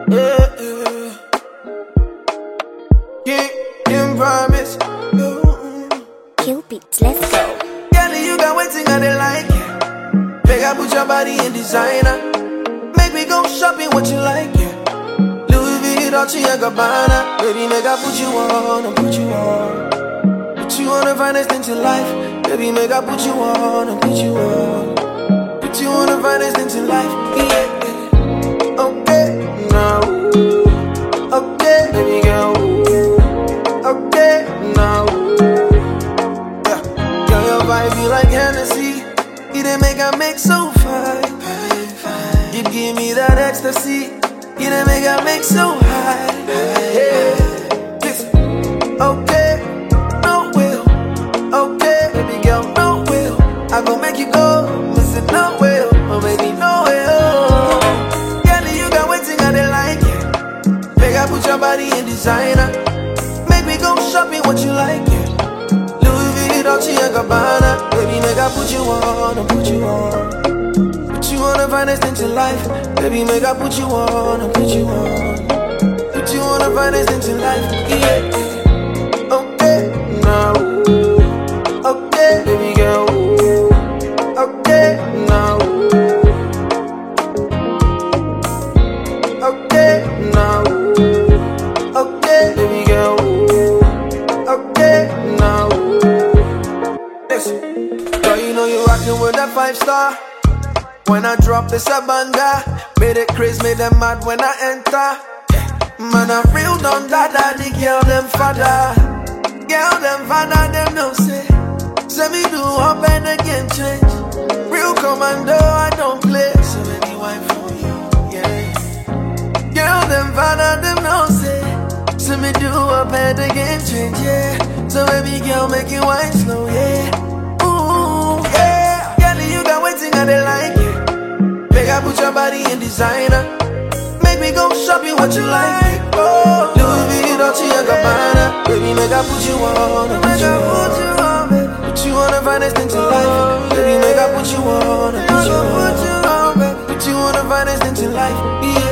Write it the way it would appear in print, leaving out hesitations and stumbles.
Yeah, yeah. Can't promise. Cupid, let's go. Girl, you got one thing I they like. Make I put your body in designer. Make me go shopping what you like. Louis V, Dolce & Gabbana. Baby, make I put you on, put you on. Put you on the finest things in life. Baby, make I put you on, put you on. Put you on the finest things in life. Yeah. Okay, now. Okay, baby girl. Okay, now. Yeah, girl, your vibe be like Hennessy. You didn't make a mix so fine. You give me that ecstasy. You didn't make a mix so high. Yeah. Listen. Okay, no will. Okay, baby girl, no will. I gon' make you go. Listen, no will. Oh, baby, no will. Girl, you got waiting, I they like it. Make I put your body in designer. Make me go shopping what you like it. Louis V, Dolce & Gabbana. Baby, make I put you on, put you on. Put you on the finest things in life. Baby, make I put you on, put you on. Put you on the finest things in life. Yeah. Okay, now. Okay, baby girl. Okay, now. Okay, now. Okay, baby girl. Okay, now. Listen, girl, you know you rockin' with that 5-star. When I drop this a banger, made it crazy, made them mad when I enter. Man, I real done that, the girl them father. Girl them father, them no say. Say me do up and again change. Real commando, I don't play. So many wine for you, yeah. Girl them father, them no say. Say me do up and again change, yeah. So baby girl, make it wine slow, yeah. Ooh, yeah. Girl, you got waiting and they like it. Make I put your body in designer. Make me go shopping what you like. Oh, Louis V, Dolce & Gabbana. Baby, make I put you on, put you on, baby. Put you on the finest things in life. Baby, make I put you on, put you on, baby. Put you on the finest things in life. Yeah.